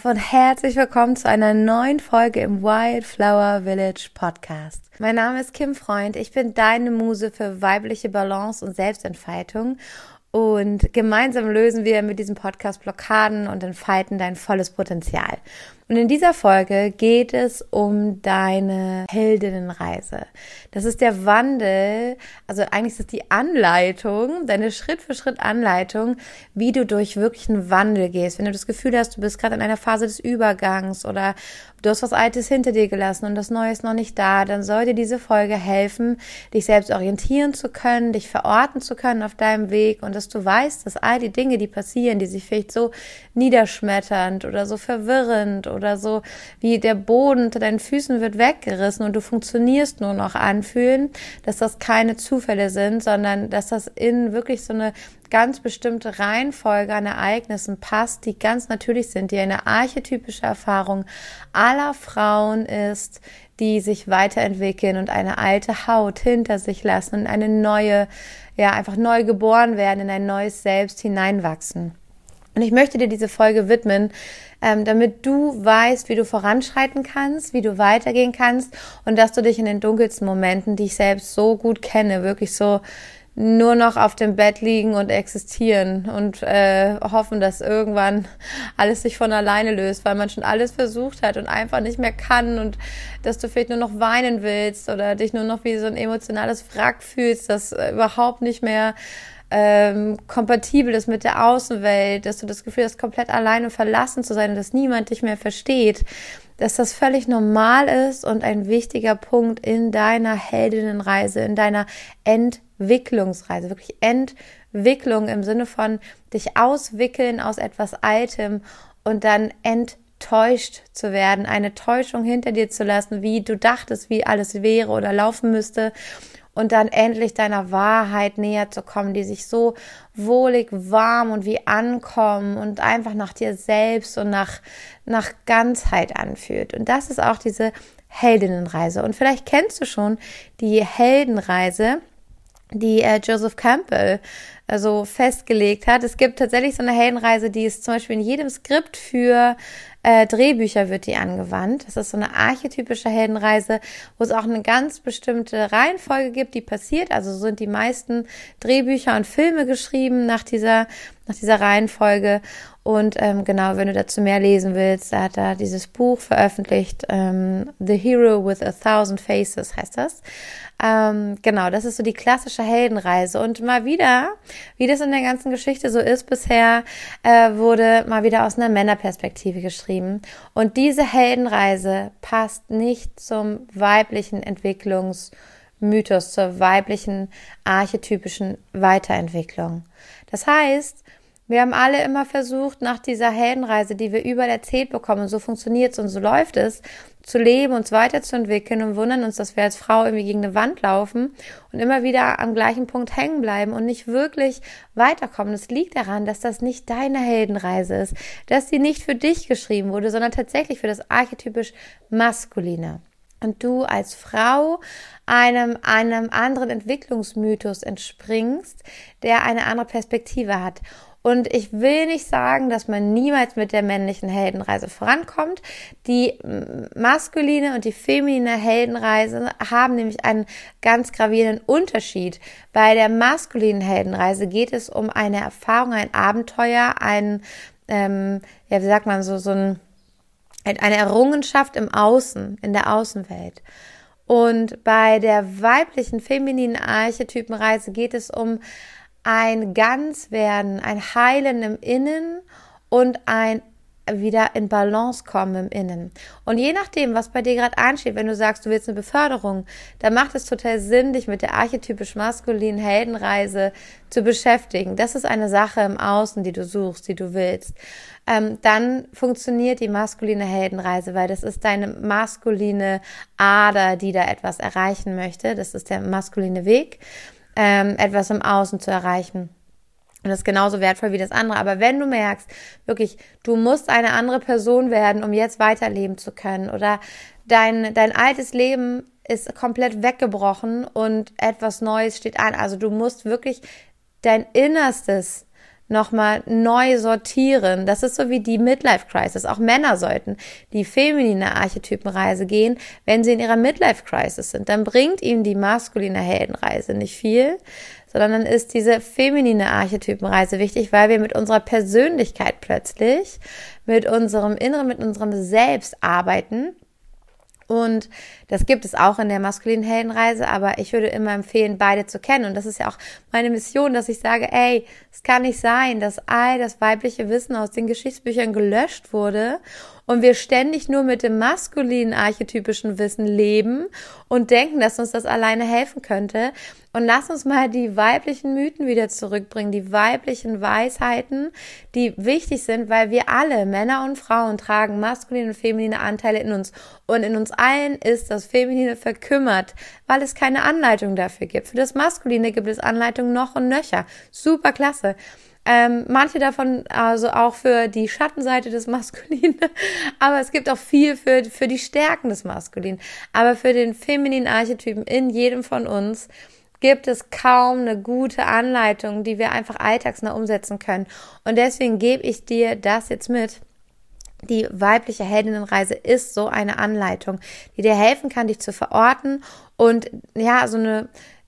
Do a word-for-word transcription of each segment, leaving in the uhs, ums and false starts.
auf und herzlich willkommen zu einer neuen Folge im Wildflower Village Podcast. Mein Name ist Kim Freund, ich bin deine Muse für weibliche Balance und Selbstentfaltung und gemeinsam lösen wir mit diesem Podcast Blockaden und entfalten dein volles Potenzial. Und in dieser Folge geht es um deine Heldinnenreise. Das ist der Wandel, also eigentlich ist es die Anleitung, deine Schritt-für-Schritt-Anleitung, wie du durch wirklich einen Wandel gehst. Wenn du das Gefühl hast, du bist gerade in einer Phase des Übergangs oder du hast was Altes hinter dir gelassen und das Neue ist noch nicht da, dann soll dir diese Folge helfen, dich selbst orientieren zu können, dich verorten zu können auf deinem Weg und dass du weißt, dass all die Dinge, die passieren, die sich vielleicht so niederschmetternd oder so verwirrend oder so wie der Boden unter deinen Füßen wird weggerissen und du funktionierst nur noch anfühlen, dass das keine Zufälle sind, sondern dass das in wirklich so eine ganz bestimmte Reihenfolge an Ereignissen passt, die ganz natürlich sind, die eine archetypische Erfahrung aller Frauen ist, die sich weiterentwickeln und eine alte Haut hinter sich lassen und eine neue, ja, einfach neu geboren werden, in ein neues Selbst hineinwachsen. Und ich möchte dir diese Folge widmen, ähm, damit du weißt, wie du voranschreiten kannst, wie du weitergehen kannst und dass du dich in den dunkelsten Momenten, die ich selbst so gut kenne, wirklich so nur noch auf dem Bett liegen und existieren und äh, hoffen, dass irgendwann alles sich von alleine löst, weil man schon alles versucht hat und einfach nicht mehr kann und dass du vielleicht nur noch weinen willst oder dich nur noch wie so ein emotionales Wrack fühlst, das äh, überhaupt nicht mehr ähm, kompatibel ist mit der Außenwelt, dass du das Gefühl hast, komplett alleine verlassen zu sein und dass niemand dich mehr versteht, dass das völlig normal ist und ein wichtiger Punkt in deiner Heldinnenreise, in deiner Entwicklungsreise, wirklich Entwicklung im Sinne von dich auswickeln aus etwas Altem und dann enttäuscht zu werden, eine Täuschung hinter dir zu lassen, wie du dachtest, wie alles wäre oder laufen müsste und dann endlich deiner Wahrheit näher zu kommen, die sich so wohlig, warm und wie ankommen und einfach nach dir selbst und nach, nach Ganzheit anfühlt. Und das ist auch diese Heldinnenreise. Und vielleicht kennst du schon die Heldenreise, die äh, Joseph Campbell also festgelegt hat. Es gibt tatsächlich so eine Heldenreise, die ist zum Beispiel in jedem Skript für äh, Drehbücher wird die angewandt. Das ist so eine archetypische Heldenreise, wo es auch eine ganz bestimmte Reihenfolge gibt, die passiert. Also so sind die meisten Drehbücher und Filme geschrieben nach dieser, nach dieser Reihenfolge. Und ähm, genau, wenn du dazu mehr lesen willst, da hat er dieses Buch veröffentlicht, ähm, The Hero with a Thousand Faces heißt das. Ähm, genau, das ist so die klassische Heldenreise. Und mal wieder, wie das in der ganzen Geschichte so ist bisher, äh, wurde mal wieder aus einer Männerperspektive geschrieben. Und diese Heldenreise passt nicht zum weiblichen Entwicklungsmythos, zur weiblichen archetypischen Weiterentwicklung. Das heißt, wir haben alle immer versucht, nach dieser Heldenreise, die wir überall erzählt bekommen, und so funktioniert es und so läuft es, zu leben, uns weiterzuentwickeln und wundern uns, dass wir als Frau irgendwie gegen eine Wand laufen und immer wieder am gleichen Punkt hängen bleiben und nicht wirklich weiterkommen. Es liegt daran, dass das nicht deine Heldenreise ist, dass sie nicht für dich geschrieben wurde, sondern tatsächlich für das archetypisch Maskuline. Und du als Frau einem, einem anderen Entwicklungsmythos entspringst, der eine andere Perspektive hat. Und ich will nicht sagen, dass man niemals mit der männlichen Heldenreise vorankommt. Die maskuline und die feminine Heldenreise haben nämlich einen ganz gravierenden Unterschied. Bei der maskulinen Heldenreise geht es um eine Erfahrung, ein Abenteuer, ein, ähm, ja, wie sagt man, so, so ein, eine Errungenschaft im Außen, in der Außenwelt. Und bei der weiblichen, femininen Archetypenreise geht es um ein Ganzwerden, ein Heilen im Innen und ein wieder in Balance kommen im Innen. Und je nachdem, was bei dir gerade ansteht, wenn du sagst, du willst eine Beförderung, dann macht es total Sinn, dich mit der archetypisch maskulinen Heldenreise zu beschäftigen. Das ist eine Sache im Außen, die du suchst, die du willst. Ähm, dann funktioniert die maskuline Heldenreise, weil das ist deine maskuline Ader, die da etwas erreichen möchte. Das ist der maskuline Weg, ähm, etwas im Außen zu erreichen. Und das ist genauso wertvoll wie das andere. Aber wenn du merkst, wirklich, du musst eine andere Person werden, um jetzt weiterleben zu können, oder dein, dein altes Leben ist komplett weggebrochen und etwas Neues steht an. Also du musst wirklich dein Innerstes nochmal neu sortieren. Das ist so wie die Midlife-Crisis. Auch Männer sollten die feminine Archetypenreise gehen, wenn sie in ihrer Midlife-Crisis sind. Dann bringt ihnen die maskuline Heldenreise nicht viel, sondern dann ist diese feminine Archetypenreise wichtig, weil wir mit unserer Persönlichkeit plötzlich, mit unserem Inneren, mit unserem Selbst arbeiten. Und das gibt es auch in der maskulinen Heldenreise, aber ich würde immer empfehlen, beide zu kennen. Und das ist ja auch meine Mission, dass ich sage, ey, es kann nicht sein, dass all das weibliche Wissen aus den Geschichtsbüchern gelöscht wurde und wir ständig nur mit dem maskulinen archetypischen Wissen leben und denken, dass uns das alleine helfen könnte. Und lass uns mal die weiblichen Mythen wieder zurückbringen, die weiblichen Weisheiten, die wichtig sind, weil wir alle, Männer und Frauen, tragen maskuline und feminine Anteile in uns. Und in uns allen ist das Feminine verkümmert, weil es keine Anleitung dafür gibt. Für das Maskuline gibt es Anleitungen noch und nöcher. Super klasse. Ähm, manche davon also auch für die Schattenseite des Maskulinen, aber es gibt auch viel für, für die Stärken des Maskulinen. Aber für den femininen Archetypen in jedem von uns gibt es kaum eine gute Anleitung, die wir einfach alltagsnah umsetzen können. Und deswegen gebe ich dir das jetzt mit. Die weibliche Heldinnenreise ist so eine Anleitung, die dir helfen kann, dich zu verorten und ja, so eine,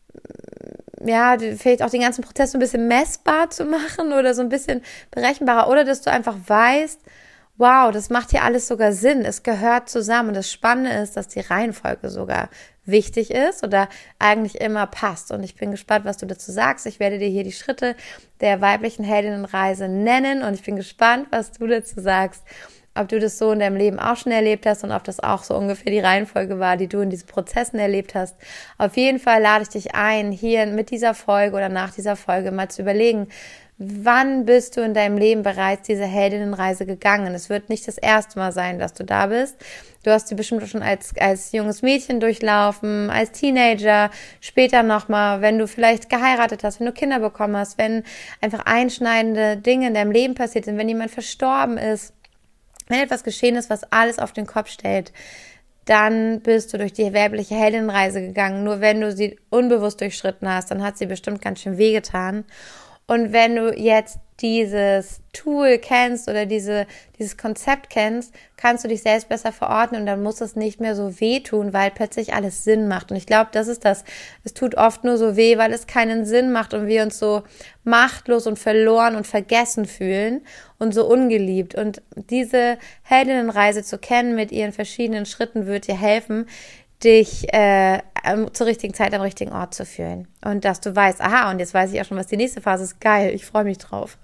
ja, vielleicht auch den ganzen Prozess so ein bisschen messbar zu machen oder so ein bisschen berechenbarer oder dass du einfach weißt, wow, das macht hier alles sogar Sinn, es gehört zusammen. Und das Spannende ist, dass die Reihenfolge sogar wichtig ist oder eigentlich immer passt. Und ich bin gespannt, was du dazu sagst. Ich werde dir hier die Schritte der weiblichen Heldinnenreise nennen und ich bin gespannt, was du dazu sagst. Ob du das so in deinem Leben auch schon erlebt hast und ob das auch so ungefähr die Reihenfolge war, die du in diesen Prozessen erlebt hast. Auf jeden Fall lade ich dich ein, hier mit dieser Folge oder nach dieser Folge mal zu überlegen, wann bist du in deinem Leben bereits diese Heldinnenreise gegangen? Es wird nicht das erste Mal sein, dass du da bist. Du hast sie bestimmt schon als, als junges Mädchen durchlaufen, als Teenager, später nochmal, wenn du vielleicht geheiratet hast, wenn du Kinder bekommen hast, wenn einfach einschneidende Dinge in deinem Leben passiert sind, wenn jemand verstorben ist, wenn etwas geschehen ist, was alles auf den Kopf stellt, dann bist du durch die weibliche Heldinnenreise gegangen. Nur wenn du sie unbewusst durchschritten hast, dann hat sie bestimmt ganz schön wehgetan. Und wenn du jetzt dieses Tool kennst oder diese dieses Konzept kennst, kannst du dich selbst besser verorten und dann muss es nicht mehr so wehtun, weil plötzlich alles Sinn macht. Und ich glaube, das ist das. Es tut oft nur so weh, weil es keinen Sinn macht und wir uns so machtlos und verloren und vergessen fühlen und so ungeliebt. Und diese Heldinnenreise zu kennen mit ihren verschiedenen Schritten wird dir helfen, dich äh, zur richtigen Zeit am richtigen Ort zu fühlen. Und dass du weißt, aha, und jetzt weiß ich auch schon, was die nächste Phase ist. Geil, ich freue mich drauf.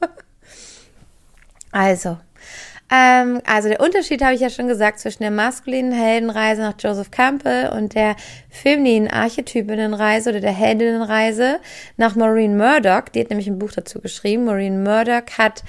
also, ähm, also der Unterschied habe ich ja schon gesagt zwischen der maskulinen Heldenreise nach Joseph Campbell und der femininen Archetypinnenreise oder der Heldinnenreise nach Maureen Murdoch. Die hat nämlich ein Buch dazu geschrieben. Maureen Murdoch hat,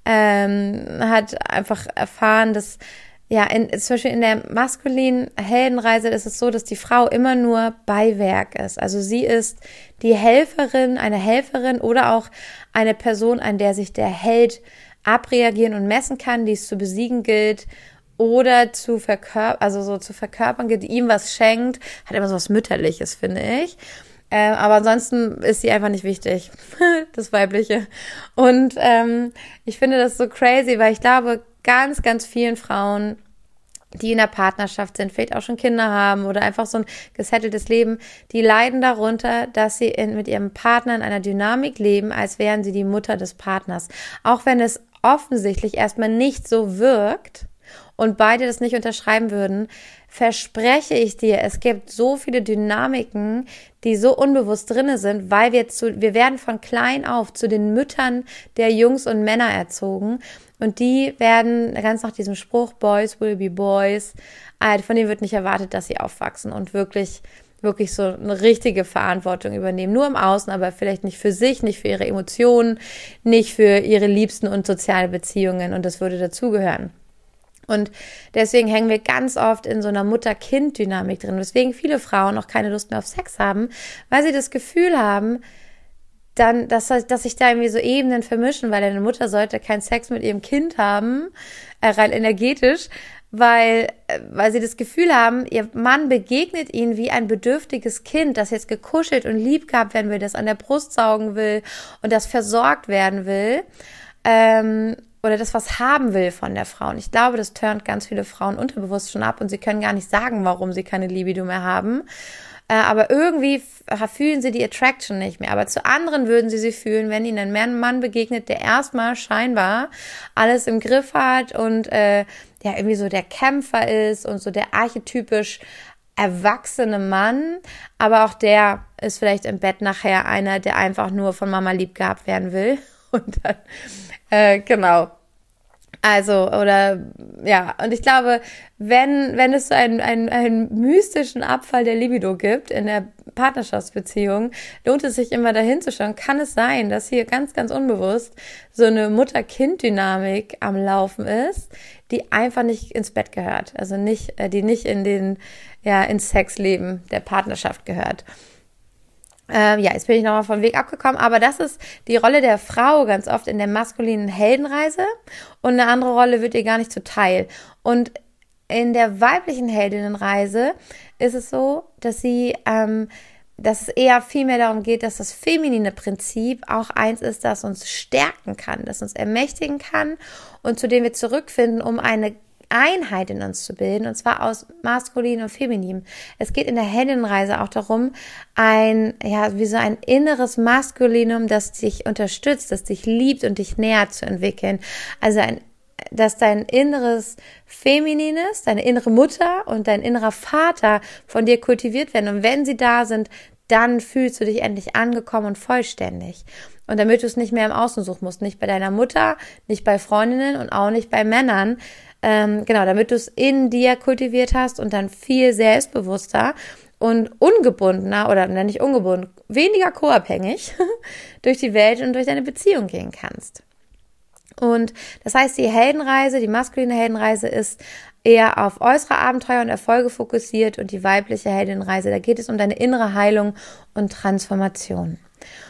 ähm, hat einfach erfahren, dass ja, in, zum Beispiel in der maskulinen Heldenreise ist es so, dass die Frau immer nur Beiwerk ist. Also sie ist die Helferin, eine Helferin oder auch eine Person, an der sich der Held abreagieren und messen kann, die es zu besiegen gilt oder zu verkörpern, also so zu verkörpern gilt, die ihm was schenkt. Hat immer so was Mütterliches, finde ich. Ähm, aber ansonsten ist sie einfach nicht wichtig, das Weibliche. Und ähm, ich finde das so crazy, weil ich glaube, ganz, ganz vielen Frauen, die in der Partnerschaft sind, vielleicht auch schon Kinder haben oder einfach so ein gesetteltes Leben, die leiden darunter, dass sie in, mit ihrem Partner in einer Dynamik leben, als wären sie die Mutter des Partners. Auch wenn es offensichtlich erstmal nicht so wirkt und beide das nicht unterschreiben würden, verspreche ich dir, es gibt so viele Dynamiken, die so unbewusst drinne sind, weil wir zu, wir werden von klein auf zu den Müttern der Jungs und Männer erzogen und die werden ganz nach diesem Spruch, Boys will be boys, von denen wird nicht erwartet, dass sie aufwachsen und wirklich wirklich so eine richtige Verantwortung übernehmen, nur im Außen, aber vielleicht nicht für sich, nicht für ihre Emotionen, nicht für ihre Liebsten und soziale Beziehungen und das würde dazugehören. Und deswegen hängen wir ganz oft in so einer Mutter-Kind-Dynamik drin, weswegen viele Frauen auch keine Lust mehr auf Sex haben, weil sie das Gefühl haben, dann, dass, dass sich da irgendwie so Ebenen vermischen, weil eine Mutter sollte keinen Sex mit ihrem Kind haben, äh, rein energetisch, weil, weil sie das Gefühl haben, ihr Mann begegnet ihnen wie ein bedürftiges Kind, das jetzt gekuschelt und lieb gehabt werden will, das an der Brust saugen will und das versorgt werden will. ähm, oder das was haben will von der Frau. Und ich glaube, das turnt ganz viele Frauen unterbewusst schon ab und sie können gar nicht sagen, warum sie keine Libido mehr haben. Äh, aber irgendwie f- fühlen sie die Attraction nicht mehr. Aber zu anderen würden sie sie fühlen, wenn ihnen ein Mann begegnet, der erstmal scheinbar alles im Griff hat und äh, ja irgendwie so der Kämpfer ist und so der archetypisch erwachsene Mann, aber auch der ist vielleicht im Bett nachher einer, der einfach nur von Mama lieb gehabt werden will. Und dann, äh, genau. Also, oder, ja, und ich glaube, wenn, wenn es so einen, einen, einen mystischen Abfall der Libido gibt in der Partnerschaftsbeziehung, lohnt es sich immer dahin zu schauen, kann es sein, dass hier ganz, ganz unbewusst so eine Mutter-Kind-Dynamik am Laufen ist, die einfach nicht ins Bett gehört, also nicht, die nicht in den, ja, ins Sexleben der Partnerschaft gehört. Ähm, ja, jetzt bin ich nochmal vom Weg abgekommen, aber das ist die Rolle der Frau ganz oft in der maskulinen Heldenreise und eine andere Rolle wird ihr gar nicht zuteil. Und in der weiblichen Heldinnenreise ist es so, dass sie, ähm, dass es eher viel mehr darum geht, dass das feminine Prinzip auch eins ist, das uns stärken kann, das uns ermächtigen kann und zu dem wir zurückfinden, um eine Einheit in uns zu bilden, und zwar aus maskulin und feminin. Es geht in der Heldinnenreise auch darum, ein, ja, wie so ein inneres Maskulinum, das dich unterstützt, das dich liebt und dich nährt zu entwickeln. Also ein, dass dein inneres Feminines, deine innere Mutter und dein innerer Vater von dir kultiviert werden. Und wenn sie da sind, dann fühlst du dich endlich angekommen und vollständig. Und damit du es nicht mehr im Außen suchen musst, nicht bei deiner Mutter, nicht bei Freundinnen und auch nicht bei Männern, Ähm, genau, damit du es in dir kultiviert hast und dann viel selbstbewusster und ungebundener oder nicht ungebunden, weniger co-abhängig durch die Welt und durch deine Beziehung gehen kannst. Und das heißt, die Heldenreise, die maskuline Heldenreise ist eher auf äußere Abenteuer und Erfolge fokussiert und die weibliche Heldenreise, da geht es um deine innere Heilung und Transformation.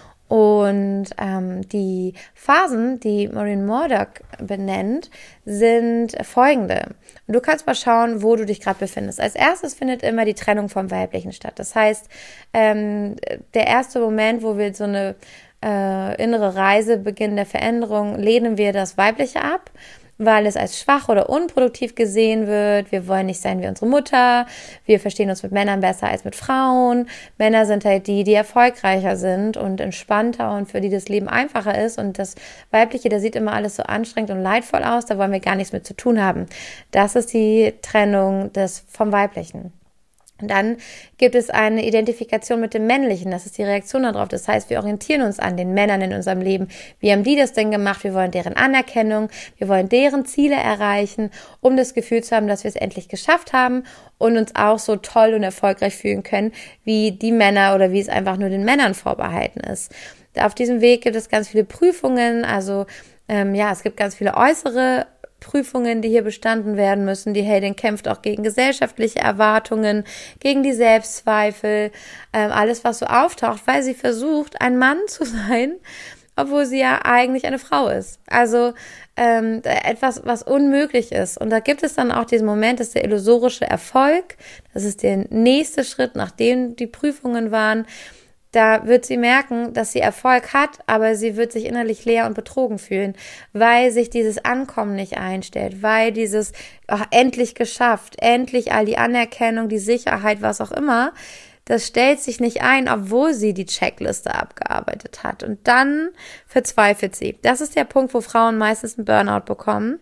Und ähm, die Phasen, die Maureen Murdock benennt, sind folgende. Und du kannst mal schauen, wo du dich gerade befindest. Als erstes findet immer die Trennung vom Weiblichen statt. Das heißt, ähm, der erste Moment, wo wir so eine äh, innere Reise beginnen der Veränderung, lehnen wir das Weibliche ab, weil es als schwach oder unproduktiv gesehen wird. Wir wollen nicht sein wie unsere Mutter. Wir verstehen uns mit Männern besser als mit Frauen. Männer sind halt die, die erfolgreicher sind und entspannter und für die das Leben einfacher ist. Und das Weibliche, da sieht immer alles so anstrengend und leidvoll aus. Da wollen wir gar nichts mit zu tun haben. Das ist die Trennung des vom Weiblichen. Und dann gibt es eine Identifikation mit dem Männlichen, das ist die Reaktion darauf. Das heißt, wir orientieren uns an den Männern in unserem Leben. Wie haben die das denn gemacht? Wir wollen deren Anerkennung, wir wollen deren Ziele erreichen, um das Gefühl zu haben, dass wir es endlich geschafft haben und uns auch so toll und erfolgreich fühlen können, wie die Männer oder wie es einfach nur den Männern vorbehalten ist. Auf diesem Weg gibt es ganz viele Prüfungen, also ähm, ja, es gibt ganz viele äußere Prüfungen, die hier bestanden werden müssen. Die Heldin kämpft auch gegen gesellschaftliche Erwartungen, gegen die Selbstzweifel, ähm, alles, was so auftaucht, weil sie versucht, ein Mann zu sein, obwohl sie ja eigentlich eine Frau ist. Also ähm, etwas, was unmöglich ist. Und da gibt es dann auch diesen Moment, dass der illusorische Erfolg, das ist der nächste Schritt, nachdem die Prüfungen waren. Da wird sie merken, dass sie Erfolg hat, aber sie wird sich innerlich leer und betrogen fühlen, weil sich dieses Ankommen nicht einstellt, weil dieses ach, endlich geschafft, endlich all die Anerkennung, die Sicherheit, was auch immer, das stellt sich nicht ein, obwohl sie die Checkliste abgearbeitet hat. Und dann verzweifelt sie. Das ist der Punkt, wo Frauen meistens einen Burnout bekommen.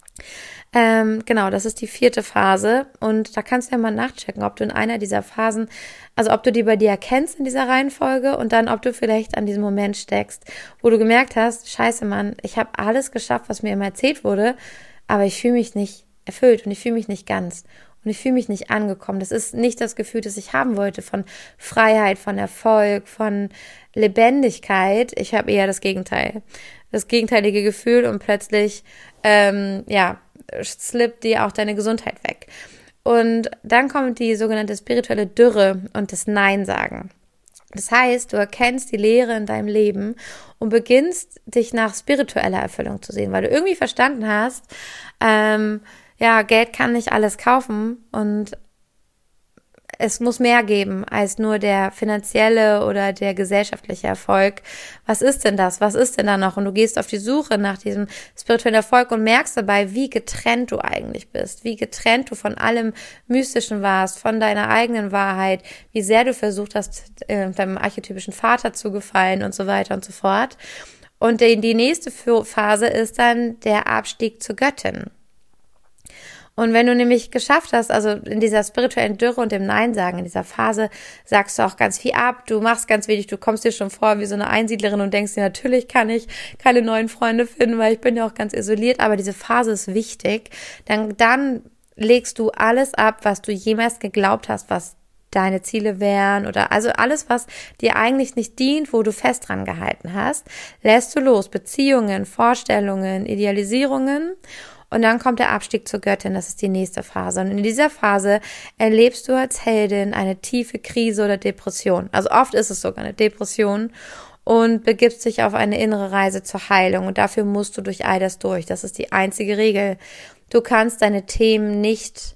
Ähm, genau, das ist die vierte Phase und da kannst du ja mal nachchecken, ob du in einer dieser Phasen, also ob du die bei dir erkennst in dieser Reihenfolge und dann, ob du vielleicht an diesem Moment steckst, wo du gemerkt hast, scheiße Mann, ich habe alles geschafft, was mir immer erzählt wurde, aber ich fühle mich nicht erfüllt und ich fühle mich nicht ganz und ich fühle mich nicht angekommen. Das ist nicht das Gefühl, das ich haben wollte von Freiheit, von Erfolg, von Lebendigkeit. Ich habe eher das Gegenteil, das gegenteilige Gefühl und plötzlich, ähm, ja, slippt dir auch deine Gesundheit weg. Und dann kommt die sogenannte spirituelle Dürre und das Nein sagen. Das heißt, du erkennst die Leere in deinem Leben und beginnst, dich nach spiritueller Erfüllung zu sehen, weil du irgendwie verstanden hast, ähm, ja, Geld kann nicht alles kaufen und es muss mehr geben als nur der finanzielle oder der gesellschaftliche Erfolg. Was ist denn das? Was ist denn da noch? Und du gehst auf die Suche nach diesem spirituellen Erfolg und merkst dabei, wie getrennt du eigentlich bist, wie getrennt du von allem Mystischen warst, von deiner eigenen Wahrheit, wie sehr du versucht hast, äh, deinem archetypischen Vater zu gefallen und so weiter und so fort. Und die, die nächste Phase ist dann der Abstieg zur Göttin. Und wenn du nämlich geschafft hast, also in dieser spirituellen Dürre und dem Nein sagen, in dieser Phase, sagst du auch ganz viel ab, du machst ganz wenig, du kommst dir schon vor wie so eine Einsiedlerin und denkst dir, natürlich kann ich keine neuen Freunde finden, weil ich bin ja auch ganz isoliert, aber diese Phase ist wichtig. Dann, dann legst du alles ab, was du jemals geglaubt hast, was deine Ziele wären oder also alles, was dir eigentlich nicht dient, wo du fest dran gehalten hast, lässt du los. Beziehungen, Vorstellungen, Idealisierungen. Und dann kommt der Abstieg zur Göttin, das ist die nächste Phase. Und in dieser Phase erlebst du als Heldin eine tiefe Krise oder Depression. Also oft ist es sogar eine Depression und begibst dich auf eine innere Reise zur Heilung. Und dafür musst du durch all das durch. Das ist die einzige Regel. Du kannst deine Themen nicht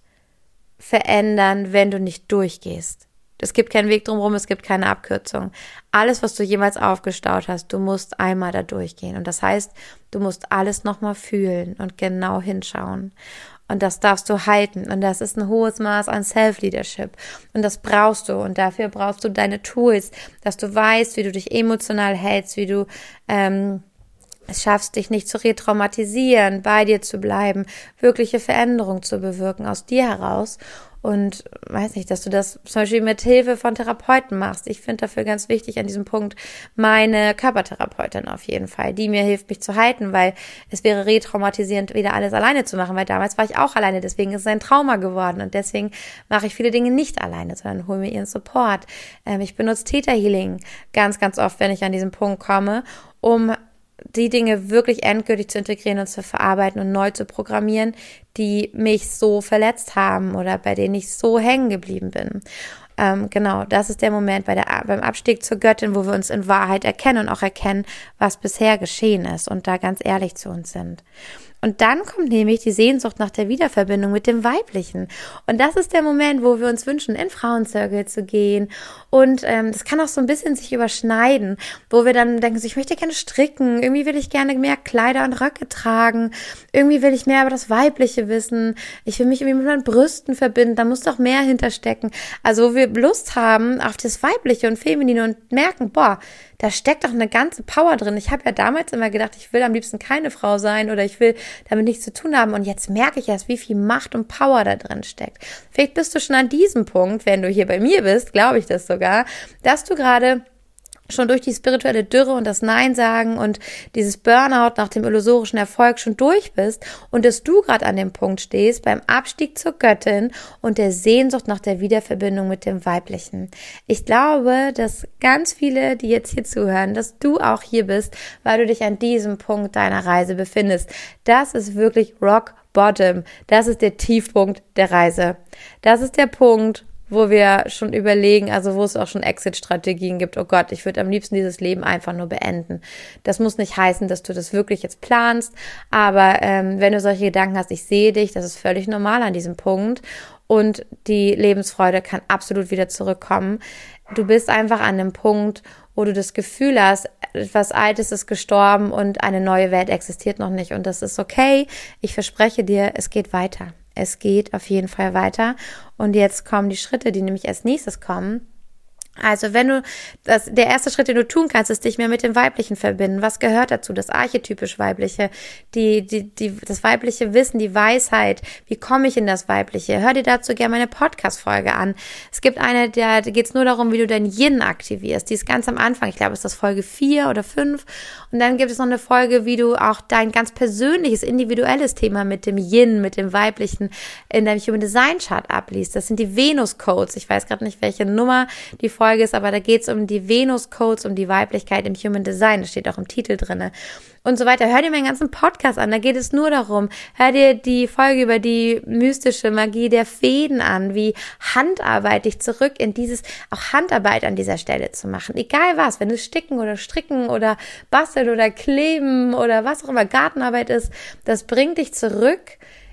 verändern, wenn du nicht durchgehst. Es gibt keinen Weg drumherum, es gibt keine Abkürzung. Alles, was du jemals aufgestaut hast, du musst einmal da durchgehen. Und das heißt, du musst alles nochmal fühlen und genau hinschauen. Und das darfst du halten. Und das ist ein hohes Maß an Self-Leadership. Und das brauchst du. Und dafür brauchst du deine Tools, dass du weißt, wie du dich emotional hältst, wie du ähm, es schaffst, dich nicht zu retraumatisieren, bei dir zu bleiben, wirkliche Veränderung zu bewirken aus dir heraus. Und weiß nicht, dass du das zum Beispiel mit Hilfe von Therapeuten machst. Ich finde dafür ganz wichtig an diesem Punkt meine Körpertherapeutin auf jeden Fall, die mir hilft, mich zu halten, weil es wäre retraumatisierend, wieder alles alleine zu machen, weil damals war ich auch alleine, deswegen ist es ein Trauma geworden und deswegen mache ich viele Dinge nicht alleine, sondern hole mir ihren Support. Ähm, ich benutze Theta Healing ganz, ganz oft, wenn ich an diesen Punkt komme, um die Dinge wirklich endgültig zu integrieren und zu verarbeiten und neu zu programmieren, die mich so verletzt haben oder bei denen ich so hängen geblieben bin. Ähm, genau, das ist der Moment bei der, beim Abstieg zur Göttin, wo wir uns in Wahrheit erkennen und auch erkennen, was bisher geschehen ist und da ganz ehrlich zu uns sind. Und dann kommt nämlich die Sehnsucht nach der Wiederverbindung mit dem Weiblichen. Und das ist der Moment, wo wir uns wünschen, in Frauencircle zu gehen. Und ähm, das kann auch so ein bisschen sich überschneiden, wo wir dann denken, so, ich möchte gerne stricken, irgendwie will ich gerne mehr Kleider und Röcke tragen, irgendwie will ich mehr über das Weibliche wissen, ich will mich irgendwie mit meinen Brüsten verbinden, da muss doch mehr hinterstecken. Also wo wir Lust haben auf das Weibliche und Feminine und merken, boah, da steckt doch eine ganze Power drin. Ich habe ja damals immer gedacht, ich will am liebsten keine Frau sein oder ich will damit nichts zu tun haben. Und jetzt merke ich erst, wie viel Macht und Power da drin steckt. Vielleicht bist du schon an diesem Punkt, wenn du hier bei mir bist, glaube ich das sogar, dass du gerade schon durch die spirituelle Dürre und das Nein sagen und dieses Burnout nach dem illusorischen Erfolg schon durch bist und dass du gerade an dem Punkt stehst beim Abstieg zur Göttin und der Sehnsucht nach der Wiederverbindung mit dem Weiblichen. Ich glaube, dass ganz viele, die jetzt hier zuhören, dass du auch hier bist, weil du dich an diesem Punkt deiner Reise befindest. Das ist wirklich Rock Bottom. Das ist der Tiefpunkt der Reise. Das ist der Punkt, wo wir schon überlegen, also wo es auch schon Exit-Strategien gibt, oh Gott, ich würde am liebsten dieses Leben einfach nur beenden. Das muss nicht heißen, dass du das wirklich jetzt planst, aber ähm, wenn du solche Gedanken hast, ich sehe dich, das ist völlig normal an diesem Punkt und die Lebensfreude kann absolut wieder zurückkommen. Du bist einfach an dem Punkt, wo du das Gefühl hast, etwas Altes ist gestorben und eine neue Welt existiert noch nicht und das ist okay. Ich verspreche dir, es geht weiter. Es geht auf jeden Fall weiter. Und jetzt kommen die Schritte, die nämlich als nächstes kommen. Also wenn du, das, der erste Schritt, den du tun kannst, ist dich mehr mit dem Weiblichen verbinden. Was gehört dazu? Das archetypisch Weibliche, die, die, die, das weibliche Wissen, die Weisheit. Wie komme ich in das Weibliche? Hör dir dazu gerne meine Podcast-Folge an. Es gibt eine, da geht es nur darum, wie du dein Yin aktivierst. Die ist ganz am Anfang. Ich glaube, es ist das Folge vier oder fünf. Und dann gibt es noch eine Folge, wie du auch dein ganz persönliches, individuelles Thema mit dem Yin, mit dem Weiblichen in deinem Human Design Chart abliest. Das sind die Venus-Codes. Ich weiß gerade nicht, welche Nummer die Folge ist, aber da geht es um die Venus-Codes, um die Weiblichkeit im Human Design, das steht auch im Titel drinne und so weiter. Hör dir meinen ganzen Podcast an, da geht es nur darum. Hör dir die Folge über die mystische Magie der Fäden an, wie Handarbeit dich zurück in dieses, auch Handarbeit an dieser Stelle zu machen. Egal was, wenn es Sticken oder Stricken oder Basteln oder Kleben oder was auch immer Gartenarbeit ist, das bringt dich zurück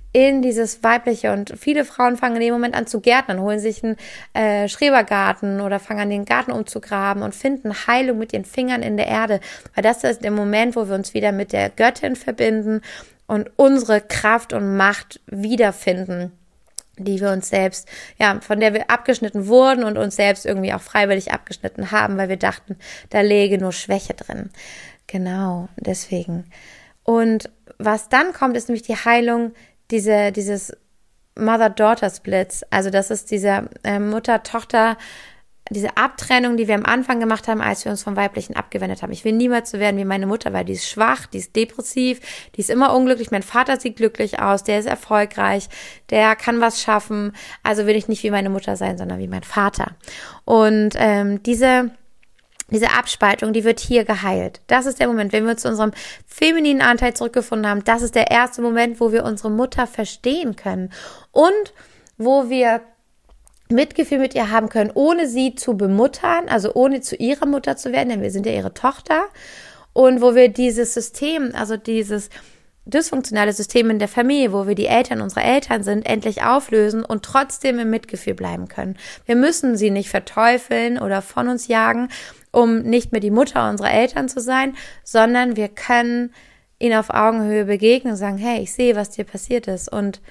in dieses Weibliche. Und viele Frauen fangen in dem Moment an zu gärtnern, holen sich einen äh, Schrebergarten oder fangen an, den Garten umzugraben und finden Heilung mit ihren Fingern in der Erde. Weil das ist der Moment, wo wir uns wieder mit der Göttin verbinden und unsere Kraft und Macht wiederfinden, die wir uns selbst, ja, von der wir abgeschnitten wurden und uns selbst irgendwie auch freiwillig abgeschnitten haben, weil wir dachten, da läge nur Schwäche drin. Genau, deswegen. Und was dann kommt, ist nämlich die Heilung, diese, dieses Mother-Daughter-Splits. Also das ist diese äh, Mutter-Tochter, diese Abtrennung, die wir am Anfang gemacht haben, als wir uns vom Weiblichen abgewendet haben. Ich will niemals so werden wie meine Mutter, weil die ist schwach, die ist depressiv, die ist immer unglücklich. Mein Vater sieht glücklich aus, der ist erfolgreich, der kann was schaffen. Also will ich nicht wie meine Mutter sein, sondern wie mein Vater. Und ähm, diese Diese Abspaltung, die wird hier geheilt. Das ist der Moment, wenn wir zu unserem femininen Anteil zurückgefunden haben. Das ist der erste Moment, wo wir unsere Mutter verstehen können und wo wir Mitgefühl mit ihr haben können, ohne sie zu bemuttern, also ohne zu ihrer Mutter zu werden, denn wir sind ja ihre Tochter. Und wo wir dieses System, also dieses dysfunktionale System in der Familie, wo wir die Eltern unserer Eltern sind, endlich auflösen und trotzdem im Mitgefühl bleiben können. Wir müssen sie nicht verteufeln oder von uns jagen, um nicht mehr die Mutter unserer Eltern zu sein, sondern wir können ihnen auf Augenhöhe begegnen und sagen, hey, ich sehe, was dir passiert ist und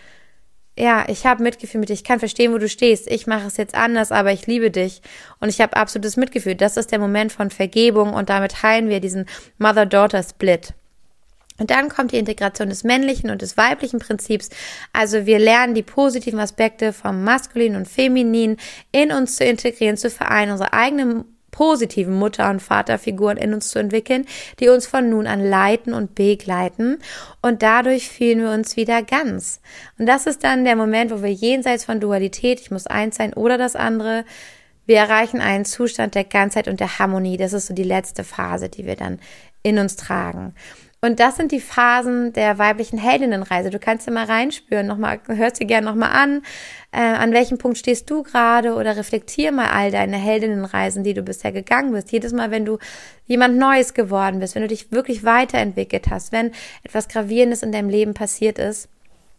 ja, ich habe Mitgefühl mit dir, ich kann verstehen, wo du stehst, ich mache es jetzt anders, aber ich liebe dich und ich habe absolutes Mitgefühl. Das ist der Moment von Vergebung und damit heilen wir diesen Mother-Daughter-Split. Und dann kommt die Integration des männlichen und des weiblichen Prinzips. Also wir lernen die positiven Aspekte vom Maskulin und Feminin in uns zu integrieren, zu vereinen, unsere eigenen positiven Mutter- und Vaterfiguren in uns zu entwickeln, die uns von nun an leiten und begleiten. Und dadurch fühlen wir uns wieder ganz. Und das ist dann der Moment, wo wir jenseits von Dualität, ich muss eins sein oder das andere, wir erreichen einen Zustand der Ganzheit und der Harmonie. Das ist so die letzte Phase, die wir dann in uns tragen. Und das sind die Phasen der weiblichen Heldinnenreise. Du kannst ja mal reinspüren, nochmal, hörst dir gerne nochmal an, äh, an welchem Punkt stehst du gerade oder reflektier mal all deine Heldinnenreisen, die du bisher gegangen bist. Jedes Mal, wenn du jemand Neues geworden bist, wenn du dich wirklich weiterentwickelt hast, wenn etwas Gravierendes in deinem Leben passiert ist.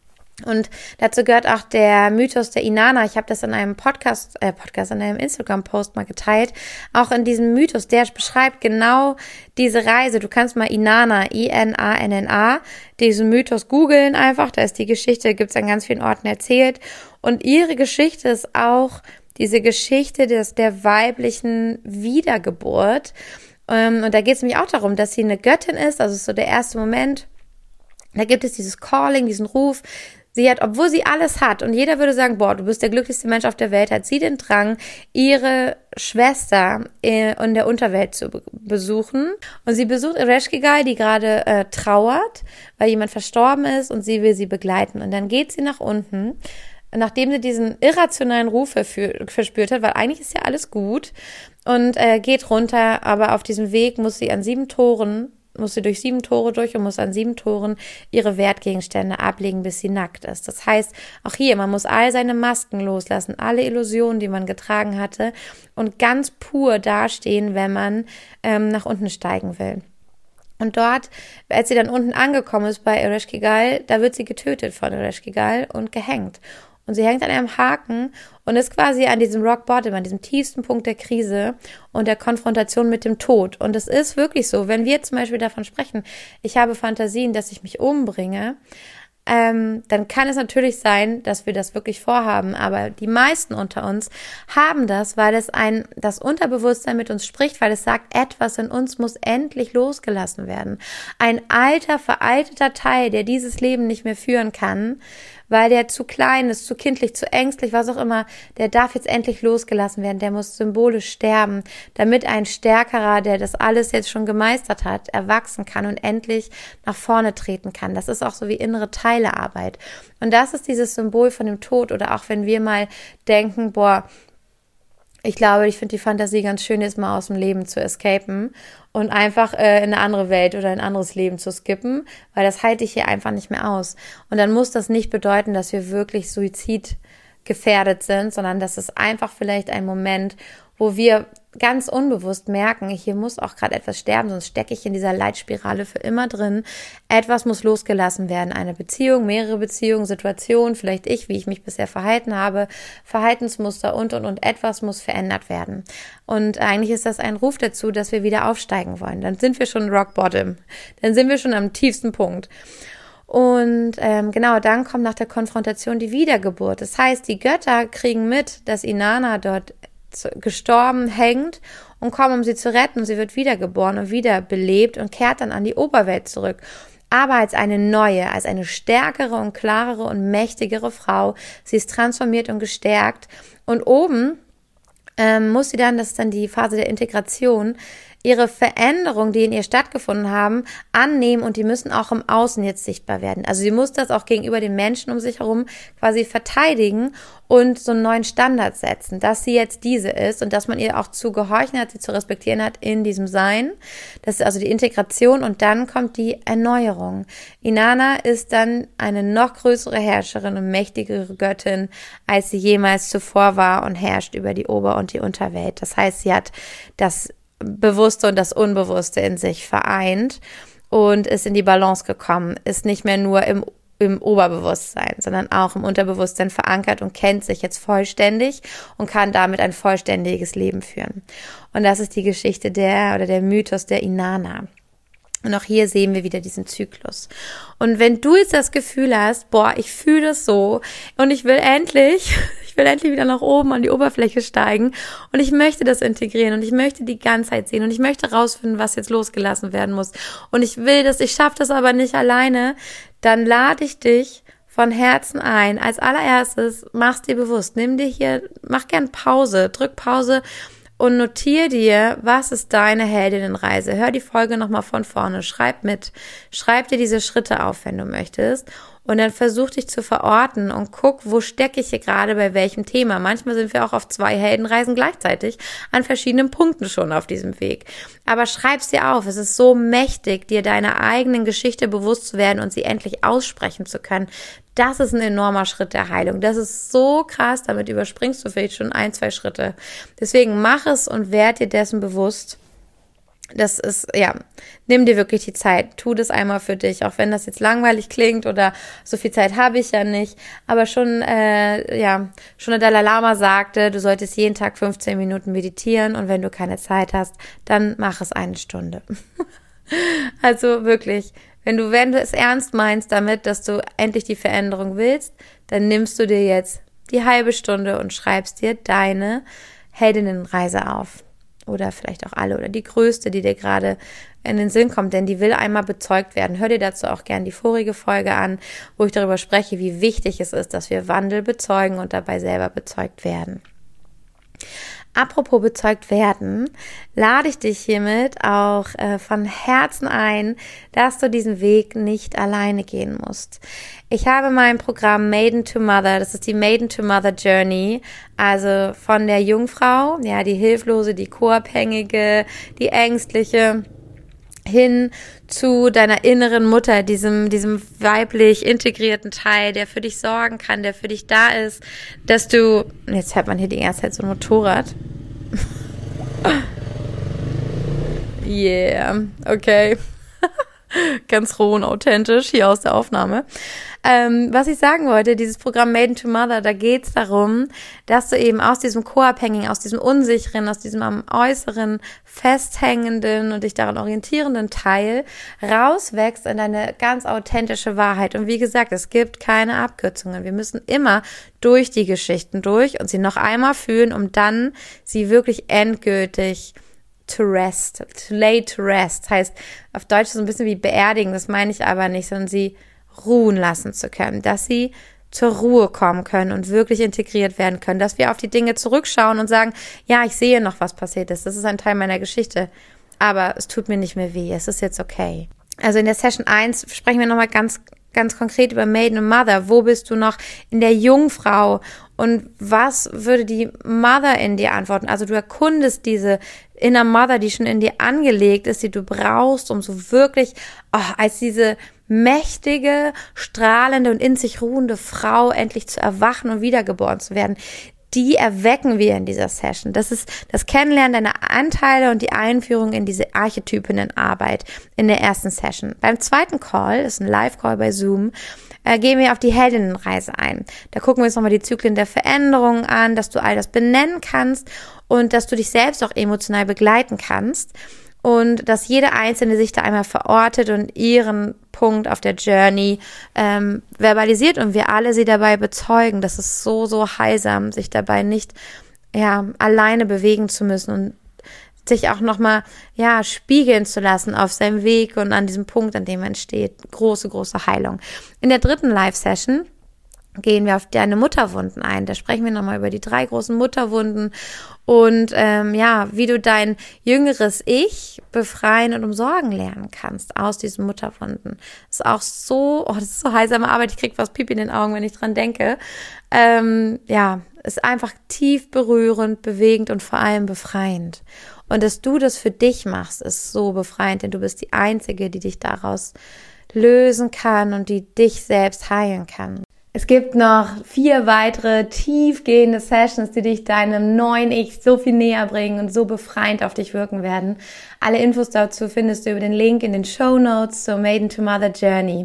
Und dazu gehört auch der Mythos der Inanna. Ich habe das in einem Podcast, äh, Podcast, in einem Instagram-Post mal geteilt. Auch in diesem Mythos, der beschreibt genau diese Reise. Du kannst mal Inanna, I N A N N A, diesen Mythos googeln einfach. Da ist die Geschichte, gibt's an ganz vielen Orten erzählt. Und ihre Geschichte ist auch diese Geschichte des, der weiblichen Wiedergeburt. Ähm, und da geht es nämlich auch darum, dass sie eine Göttin ist. Also ist so der erste Moment. Da gibt es dieses Calling, diesen Ruf. Sie hat, obwohl sie alles hat und jeder würde sagen, boah, du bist der glücklichste Mensch auf der Welt, hat sie den Drang, ihre Schwester in der Unterwelt zu besuchen. Und sie besucht Ereshkigal, die gerade äh, trauert, weil jemand verstorben ist und sie will sie begleiten. Und dann geht sie nach unten, nachdem sie diesen irrationalen Ruf verspürt hat, weil eigentlich ist ja alles gut, und äh, geht runter, aber auf diesem Weg muss sie an sieben Toren muss sie durch sieben Tore durch und muss an sieben Toren ihre Wertgegenstände ablegen, bis sie nackt ist. Das heißt, auch hier, man muss all seine Masken loslassen, alle Illusionen, die man getragen hatte und ganz pur dastehen, wenn man ähm, nach unten steigen will. Und dort, als sie dann unten angekommen ist bei Ereshkigal, da wird sie getötet von Ereshkigal und gehängt. Und sie hängt an einem Haken und ist quasi an diesem Rock Bottom, an diesem tiefsten Punkt der Krise und der Konfrontation mit dem Tod. Und es ist wirklich so, wenn wir zum Beispiel davon sprechen, ich habe Fantasien, dass ich mich umbringe, ähm, dann kann es natürlich sein, dass wir das wirklich vorhaben. Aber die meisten unter uns haben das, weil es ein das Unterbewusstsein mit uns spricht, weil es sagt, etwas in uns muss endlich losgelassen werden. Ein alter, veralteter Teil, der dieses Leben nicht mehr führen kann, weil der zu klein ist, zu kindlich, zu ängstlich, was auch immer, der darf jetzt endlich losgelassen werden, der muss symbolisch sterben, damit ein Stärkerer, der das alles jetzt schon gemeistert hat, erwachsen kann und endlich nach vorne treten kann. Das ist auch so wie innere Teilearbeit. Und das ist dieses Symbol von dem Tod, oder auch wenn wir mal denken, boah, ich glaube, ich finde die Fantasie ganz schön, jetzt mal aus dem Leben zu escapen und einfach äh, in eine andere Welt oder ein anderes Leben zu skippen, weil das halte ich hier einfach nicht mehr aus. Und dann muss das nicht bedeuten, dass wir wirklich Suizid gefährdet sind, sondern das ist einfach vielleicht ein Moment, wo wir ganz unbewusst merken, hier muss auch gerade etwas sterben, sonst stecke ich in dieser Leitspirale für immer drin. Etwas muss losgelassen werden, eine Beziehung, mehrere Beziehungen, Situationen, vielleicht ich, wie ich mich bisher verhalten habe, Verhaltensmuster und, und, und etwas muss verändert werden. Und eigentlich ist das ein Ruf dazu, dass wir wieder aufsteigen wollen. Dann sind wir schon Rock Bottom, dann sind wir schon am tiefsten Punkt. Und ähm, genau, dann kommt nach der Konfrontation die Wiedergeburt. Das heißt, die Götter kriegen mit, dass Inanna dort gestorben hängt und kommen, um sie zu retten. Und sie wird wiedergeboren und wiederbelebt und kehrt dann an die Oberwelt zurück. Aber als eine neue, als eine stärkere und klarere und mächtigere Frau. Sie ist transformiert und gestärkt. Und oben ähm, muss sie dann, das ist dann die Phase der Integration, ihre Veränderungen, die in ihr stattgefunden haben, annehmen und die müssen auch im Außen jetzt sichtbar werden. Also sie muss das auch gegenüber den Menschen um sich herum quasi verteidigen und so einen neuen Standard setzen, dass sie jetzt diese ist und dass man ihr auch zu gehorchen hat, sie zu respektieren hat in diesem Sein. Das ist also die Integration und dann kommt die Erneuerung. Inanna ist dann eine noch größere Herrscherin und mächtigere Göttin, als sie jemals zuvor war und herrscht über die Ober- und die Unterwelt. Das heißt, sie hat das Bewusste und das Unbewusste in sich vereint und ist in die Balance gekommen, ist nicht mehr nur im, im Oberbewusstsein, sondern auch im Unterbewusstsein verankert und kennt sich jetzt vollständig und kann damit ein vollständiges Leben führen. Und das ist die Geschichte der oder der Mythos der Inanna. Und auch hier sehen wir wieder diesen Zyklus. Und wenn du jetzt das Gefühl hast, boah, ich fühle das so und ich will endlich, ich will endlich wieder nach oben an die Oberfläche steigen und ich möchte das integrieren und ich möchte die Ganzheit sehen und ich möchte rausfinden, was jetzt losgelassen werden muss und ich will das, ich schaffe das aber nicht alleine, dann lade ich dich von Herzen ein. Als allererstes, mach's dir bewusst, nimm dir hier, mach gern Pause, drück Pause und notier dir, was ist deine Heldinnenreise. Hör die Folge nochmal von vorne, schreib mit, schreib dir diese Schritte auf, wenn du möchtest. Und dann versuch dich zu verorten und guck, wo stecke ich hier gerade bei welchem Thema. Manchmal sind wir auch auf zwei Heldenreisen gleichzeitig an verschiedenen Punkten schon auf diesem Weg. Aber schreib's dir auf. Es ist so mächtig, dir deiner eigenen Geschichte bewusst zu werden und sie endlich aussprechen zu können. Das ist ein enormer Schritt der Heilung. Das ist so krass, damit überspringst du vielleicht schon ein, zwei Schritte. Deswegen mach es und werd dir dessen bewusst. Das ist, ja, nimm dir wirklich die Zeit, tu das einmal für dich, auch wenn das jetzt langweilig klingt oder so viel Zeit habe ich ja nicht, aber schon, äh, ja, schon der Dalai Lama sagte, du solltest jeden Tag fünfzehn Minuten meditieren und wenn du keine Zeit hast, dann mach es eine Stunde. Also wirklich, wenn du, wenn du es ernst meinst damit, dass du endlich die Veränderung willst, dann nimmst du dir jetzt die halbe Stunde und schreibst dir deine Heldinnenreise auf. Oder vielleicht auch alle oder die größte, die dir gerade in den Sinn kommt, denn die will einmal bezeugt werden. Hör dir dazu auch gern die vorige Folge an, wo ich darüber spreche, wie wichtig es ist, dass wir Wandel bezeugen und dabei selber bezeugt werden. Apropos bezeugt werden, lade ich dich hiermit auch äh, von Herzen ein, dass du diesen Weg nicht alleine gehen musst. Ich habe mein Programm Maiden to Mother, das ist die Maiden to Mother Journey, also von der Jungfrau, ja, die Hilflose, die Co-Abhängige, die Ängstliche, hin zu deiner inneren Mutter, diesem, diesem weiblich integrierten Teil, der für dich sorgen kann, der für dich da ist, dass du, jetzt hört man hier die ganze Zeit so ein Motorrad. Yeah, okay. Ganz roh und authentisch hier aus der Aufnahme. Ähm, was ich sagen wollte, dieses Programm Maiden to Mother, da geht es darum, dass du eben aus diesem Co-Abhängigen, aus diesem Unsicheren, aus diesem am Äußeren festhängenden und dich daran orientierenden Teil rauswächst in deine ganz authentische Wahrheit. Und wie gesagt, es gibt keine Abkürzungen. Wir müssen immer durch die Geschichten durch und sie noch einmal fühlen, um dann sie wirklich endgültig to rest, to lay to rest, heißt auf Deutsch so ein bisschen wie beerdigen, das meine ich aber nicht, sondern sie ruhen lassen zu können, dass sie zur Ruhe kommen können und wirklich integriert werden können, dass wir auf die Dinge zurückschauen und sagen, ja, ich sehe noch, was passiert ist, das ist ein Teil meiner Geschichte, aber es tut mir nicht mehr weh, es ist jetzt okay. Also in der Session eins sprechen wir nochmal ganz ganz konkret über Maiden und Mother. Wo bist du noch in der Jungfrau? Und was würde die Mother in dir antworten? Also du erkundest diese Inner Mother, die schon in dir angelegt ist, die du brauchst, um so wirklich oh, als diese mächtige, strahlende und in sich ruhende Frau endlich zu erwachen und wiedergeboren zu werden. Die erwecken wir in dieser Session. Das ist das Kennenlernen deiner Anteile und die Einführung in diese Archetypinnenarbeit in der ersten Session. Beim zweiten Call, das ist ein Live-Call bei Zoom, äh, gehen wir auf die Heldinnenreise ein. Da gucken wir uns nochmal die Zyklen der Veränderungen an, dass du all das benennen kannst und dass du dich selbst auch emotional begleiten kannst. Und dass jede Einzelne sich da einmal verortet und ihren Punkt auf der Journey ähm, verbalisiert und wir alle sie dabei bezeugen. Das ist so, so heilsam, sich dabei nicht ja alleine bewegen zu müssen und sich auch nochmal ja spiegeln zu lassen auf seinem Weg und an diesem Punkt, an dem man steht. Große, große Heilung. In der dritten Live-Session gehen wir auf deine Mutterwunden ein. Da sprechen wir nochmal über die drei großen Mutterwunden und ähm, ja, wie du dein jüngeres Ich befreien und umsorgen lernen kannst aus diesen Mutterwunden. Das ist auch so, oh, das ist so heilsame Arbeit. Ich krieg fast Pipi in den Augen, wenn ich dran denke. Ähm, ja, ist einfach tief berührend, bewegend und vor allem befreiend. Und dass du das für dich machst, ist so befreiend, denn du bist die Einzige, die dich daraus lösen kann und die dich selbst heilen kann. Es gibt noch vier weitere tiefgehende Sessions, die dich deinem neuen Ich so viel näher bringen und so befreiend auf dich wirken werden. Alle Infos dazu findest du über den Link in den Shownotes zur Maiden to Mother Journey.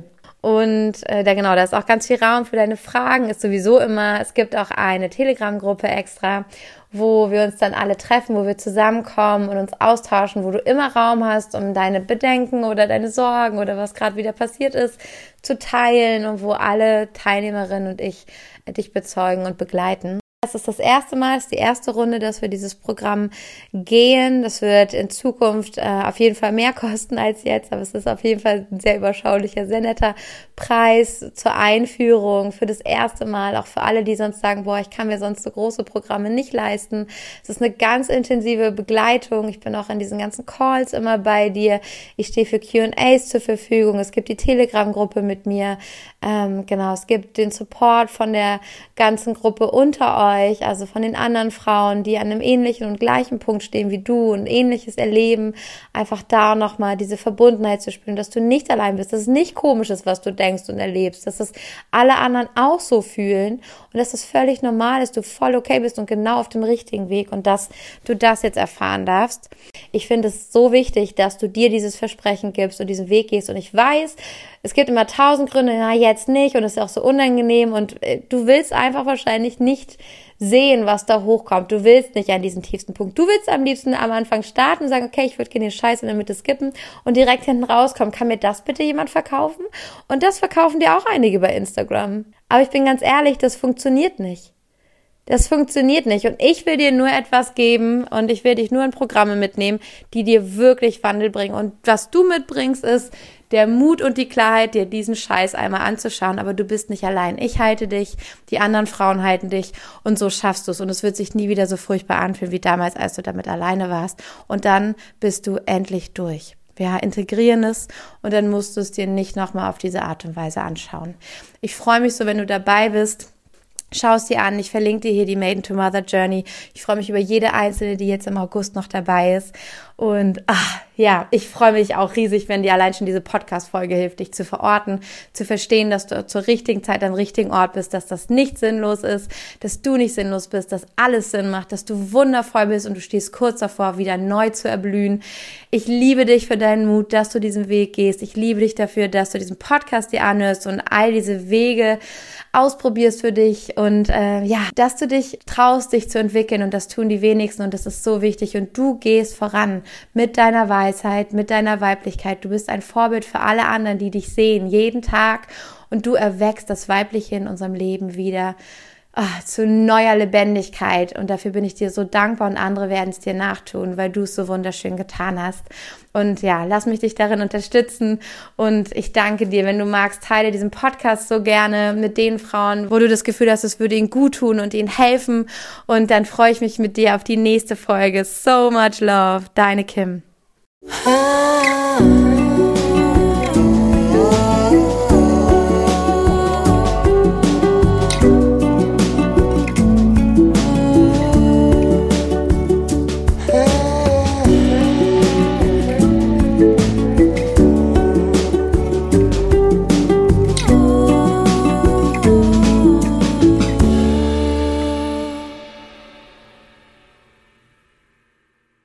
Und äh, da genau, da ist auch ganz viel Raum für deine Fragen, ist sowieso immer. Es gibt auch eine Telegram-Gruppe extra, wo wir uns dann alle treffen, wo wir zusammenkommen und uns austauschen, wo du immer Raum hast, um deine Bedenken oder deine Sorgen oder was gerade wieder passiert ist, zu teilen und wo alle Teilnehmerinnen und ich äh, dich bezeugen und begleiten. Das ist das erste Mal, das ist die erste Runde, dass wir dieses Programm gehen. Das wird in Zukunft äh, auf jeden Fall mehr kosten als jetzt, aber es ist auf jeden Fall ein sehr überschaulicher, sehr netter Preis zur Einführung für das erste Mal, auch für alle, die sonst sagen, boah, ich kann mir sonst so große Programme nicht leisten. Es ist eine ganz intensive Begleitung. Ich bin auch in diesen ganzen Calls immer bei dir. Ich stehe für Q and A's zur Verfügung. Es gibt die Telegram-Gruppe mit mir. Ähm, genau, es gibt den Support von der ganzen Gruppe unter euch. Also von den anderen Frauen, die an einem ähnlichen und gleichen Punkt stehen wie du und ähnliches erleben, einfach da nochmal diese Verbundenheit zu spüren, dass du nicht allein bist, dass es nicht komisch ist, was du denkst und erlebst, dass es alle anderen auch so fühlen und dass es völlig normal ist, du voll okay bist und genau auf dem richtigen Weg und dass du das jetzt erfahren darfst. Ich finde es so wichtig, dass du dir dieses Versprechen gibst und diesen Weg gehst und ich weiß, es gibt immer tausend Gründe, na jetzt nicht und es ist auch so unangenehm und äh, du willst einfach wahrscheinlich nicht sehen, was da hochkommt. Du willst nicht an diesen tiefsten Punkt. Du willst am liebsten am Anfang starten und sagen, okay, ich würde gerne den Scheiß in der Mitte skippen und direkt hinten rauskommen. Kann mir das bitte jemand verkaufen? Und das verkaufen dir auch einige bei Instagram. Aber ich bin ganz ehrlich, das funktioniert nicht. Das funktioniert nicht und ich will dir nur etwas geben und ich will dich nur in Programme mitnehmen, die dir wirklich Wandel bringen und was du mitbringst ist der Mut und die Klarheit, dir diesen Scheiß einmal anzuschauen, aber du bist nicht allein. Ich halte dich, die anderen Frauen halten dich und so schaffst du es und es wird sich nie wieder so furchtbar anfühlen wie damals, als du damit alleine warst und dann bist du endlich durch. Wir integrieren es und dann musst du es dir nicht nochmal auf diese Art und Weise anschauen. Ich freue mich so, wenn du dabei bist. Schau es dir an, ich verlinke dir hier die Maiden to Mother Journey. Ich freue mich über jede Einzelne, die jetzt im August noch dabei ist. Und ach, ja, ich freue mich auch riesig, wenn dir allein schon diese Podcast-Folge hilft, dich zu verorten, zu verstehen, dass du zur richtigen Zeit am richtigen Ort bist, dass das nicht sinnlos ist, dass du nicht sinnlos bist, dass alles Sinn macht, dass du wundervoll bist und du stehst kurz davor, wieder neu zu erblühen. Ich liebe dich für deinen Mut, dass du diesen Weg gehst. Ich liebe dich dafür, dass du diesen Podcast dir anhörst und all diese Wege ausprobierst für dich und äh, ja, dass du dich traust, dich zu entwickeln und das tun die wenigsten und das ist so wichtig und du gehst voran mit deiner Weisheit, mit deiner Weiblichkeit. Du bist ein Vorbild für alle anderen, die dich sehen, jeden Tag und du erweckst das Weibliche in unserem Leben wieder ah, zu neuer Lebendigkeit und dafür bin ich dir so dankbar und andere werden es dir nachtun, weil du es so wunderschön getan hast. Und ja, lass mich dich darin unterstützen und ich danke dir, wenn du magst, teile diesen Podcast so gerne mit den Frauen, wo du das Gefühl hast, es würde ihnen gut tun und ihnen helfen und dann freue ich mich mit dir auf die nächste Folge. So much love, deine Kim. Ah.